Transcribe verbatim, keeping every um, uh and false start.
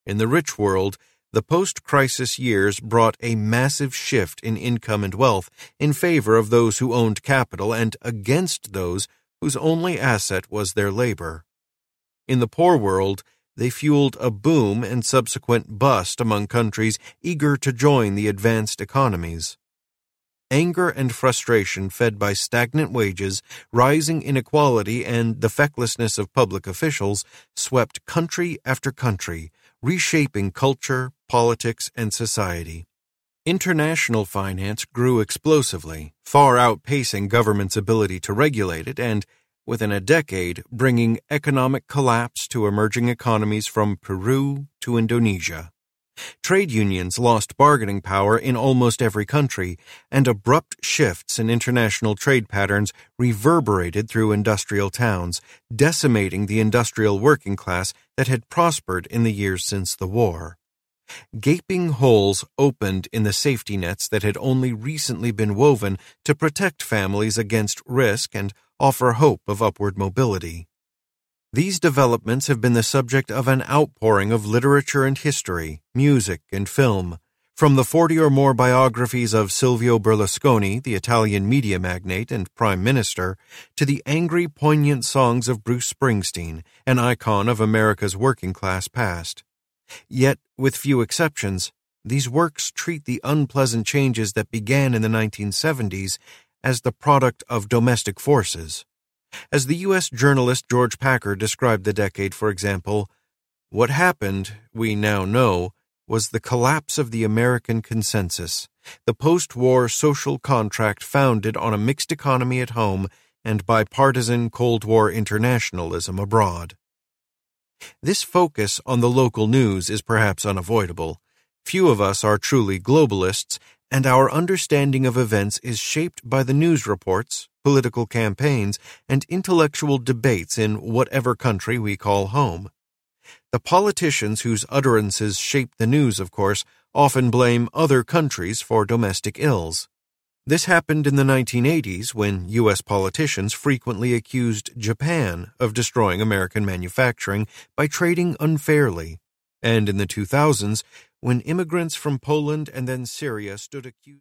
In the rich world, the post-crisis years brought a massive shift in income and wealth in favor of those who owned capital and against those whose only asset was their labor. In the poor world, they fueled a boom and subsequent bust among countries eager to join the advanced economies. Anger and frustration fed by stagnant wages, rising inequality, and the fecklessness of public officials swept country after country, reshaping culture, politics, and society. International finance grew explosively, far outpacing government's ability to regulate it and, within a decade, bringing economic collapse to emerging economies from Peru to Indonesia. Trade unions lost bargaining power in almost every country, and abrupt shifts in international trade patterns reverberated through industrial towns, decimating the industrial working class that had prospered in the years since the war. Gaping holes opened in the safety nets that had only recently been woven to protect families against risk and offer hope of upward mobility. These developments have been the subject of an outpouring of literature and history, music and film, from the forty or more biographies of Silvio Berlusconi, the Italian media magnate and prime minister, to the angry, poignant songs of Bruce Springsteen, an icon of America's working-class past. Yet, with few exceptions, these works treat the unpleasant changes that began in the nineteen seventies as the product of domestic forces. As the U S journalist George Packer described the decade, for example, "What happened, we now know, was the collapse of the American consensus, the post-war social contract founded on a mixed economy at home and bipartisan Cold War internationalism abroad." This focus on the local news is perhaps unavoidable. Few of us are truly globalists, and our understanding of events is shaped by the news reports, political campaigns, and intellectual debates in whatever country we call home. The politicians whose utterances shape the news, of course, often blame other countries for domestic ills. This happened in the nineteen eighties when U S politicians frequently accused Japan of destroying American manufacturing by trading unfairly, and in the two thousands when immigrants from Poland and then Syria stood accused